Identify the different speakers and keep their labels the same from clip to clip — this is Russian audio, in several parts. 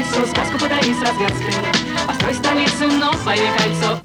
Speaker 1: кольцу, сказку подари с развязкой. Построй столицу, новое кольцо.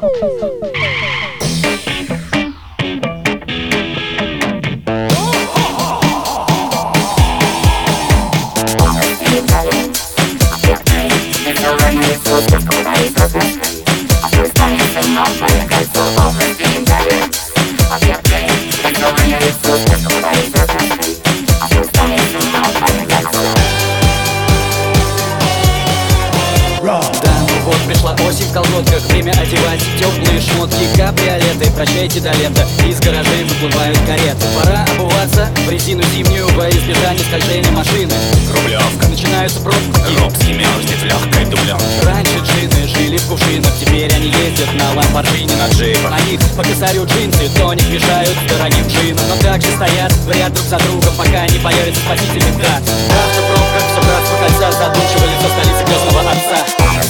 Speaker 2: Пришла осень в колготках, время одевать теплые шмотки. Кабриолеты, прощайте до лета, из гаражей выплывают кареты. Пора обуваться в резину зимнюю во избежание скольжения машины.
Speaker 3: Рублевка,
Speaker 2: начинаются пробки,
Speaker 3: Рубский мерзнет в легкой дубленке.
Speaker 2: раньше джины жили в кувшинах, теперь они ездят на ламборджини,
Speaker 3: на джипах.
Speaker 2: На них по косарю джинсы, тоник мешают дорогим джинам. Но также стоят в ряд друг за другом, пока не появится спасительный брат. В автопробках все братство кольца, задумчиво лицо столицы крестного отца.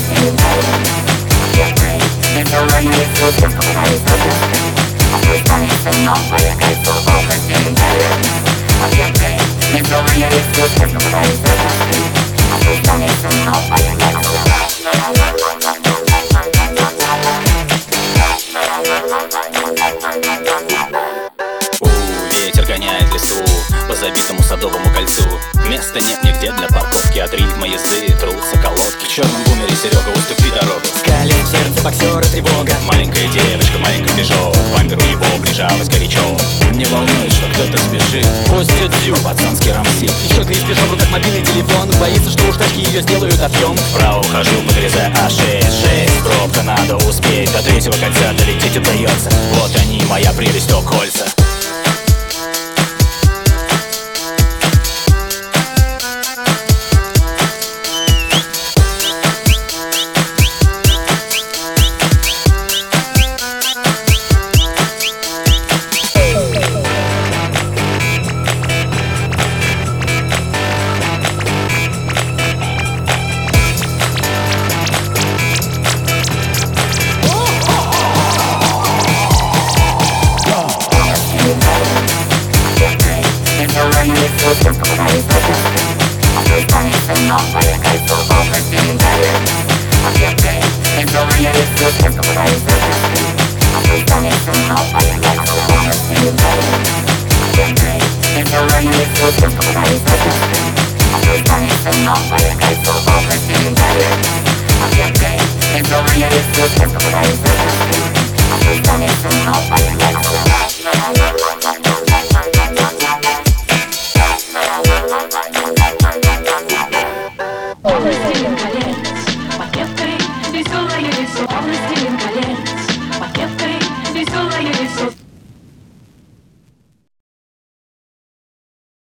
Speaker 3: Ветер гоняет лесу по забитому садовому кольцу. Места нет нигде для парковки, от ритма езды трутся колодки. В черном бумере Серега, уступи дорогу.
Speaker 2: Скалит в сердце боксера тревога.
Speaker 3: Маленькая девочка, маленький бежал, к бамперу его прижалась горячо. Не волнует, что кто-то спешит,
Speaker 2: Пустит зю,
Speaker 3: пацанский рамсит.
Speaker 2: девчонка из пижамы, как мобильный телефон. Боится, что уж тачки ее сделают отъем.
Speaker 3: Вправо ухожу, подрезая А6, пробка, надо успеть, до третьего кольца долететь удается. Вот они, моя прелесть, кольца.
Speaker 4: Bye.